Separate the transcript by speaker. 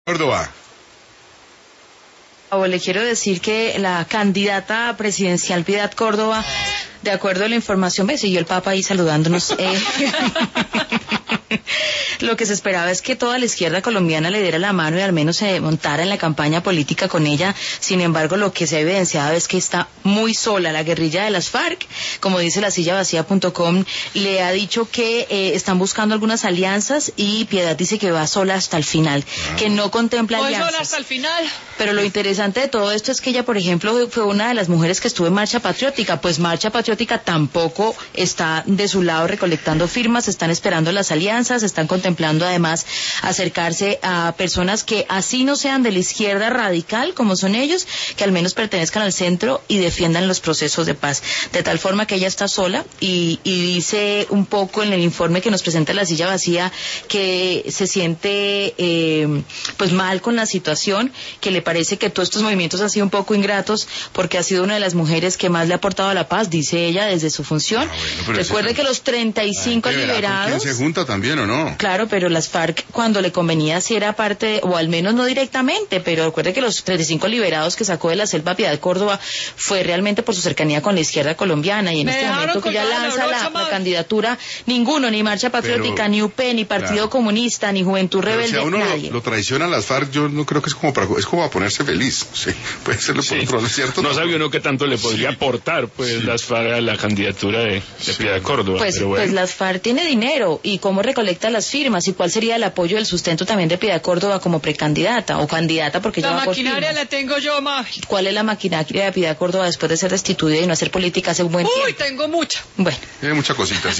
Speaker 1: Córdoba.
Speaker 2: Le quiero decir que la candidata presidencial Piedad Córdoba, de acuerdo a la información, siguió el Papa ahí saludándonos. Lo que se esperaba es que toda la izquierda colombiana le diera la mano y al menos se montara en la campaña política con ella. Sin embargo, lo que se ha evidenciado es que está muy sola. La guerrilla de las FARC, como dice lasillavacía.com, le ha dicho que están buscando algunas alianzas y Piedad dice que va sola hasta el final, que no contempla alianzas.
Speaker 3: Sola hasta el final.
Speaker 2: Pero lo interesante de todo esto es que ella, por ejemplo, fue una de las mujeres que estuvo en Marcha Patriótica. Pues Marcha Patriótica tampoco está de su lado recolectando firmas, están esperando las alianzas, están contemplando además acercarse a personas que así no sean de la izquierda radical como son ellos, que al menos pertenezcan al centro y defiendan los procesos de paz. De tal forma que ella está sola y dice un poco en el informe que nos presenta La Silla Vacía que se siente pues mal con la situación, que le parece que todos estos movimientos han sido un poco ingratos porque ha sido una de las mujeres que más le ha aportado a la paz, dice ella, desde su función. Recuerde que los 35 liberados...
Speaker 1: ¿Se junta también o no?
Speaker 2: Claro, pero las FARC cuando le convenía si era parte, o al menos no directamente, pero recuerde que los 35 liberados que sacó de la selva Piedad Córdoba fue realmente por su cercanía con la izquierda colombiana, y en este momento que ya lanza la candidatura, ninguno, ni Marcha Patriótica, ni UP, ni Partido Comunista, ni Juventud Rebelde,
Speaker 1: si a uno
Speaker 2: nadie.
Speaker 1: Lo traicionan las FARC, yo no creo que es como a ponerse feliz. Sí, puede serlo por otro lado, ¿cierto?
Speaker 4: No sabía uno qué tanto le podría aportar las FARC a la candidatura de Piedad Córdoba.
Speaker 2: Pues las FARC tiene dinero, y cómo recolecta las firmas, y cuál sería el apoyo, el sustento también de Piedad Córdoba como precandidata, o candidata, porque
Speaker 3: la
Speaker 2: ya va por
Speaker 3: maquinaria
Speaker 2: firmas.
Speaker 3: la tengo yo, ma.
Speaker 2: ¿Cuál es la maquinaria de Piedad Córdoba después de ser destituida y no hacer política hace un buen tiempo?
Speaker 3: Uy, tengo mucha.
Speaker 2: Bueno.
Speaker 1: Tiene muchas cositas.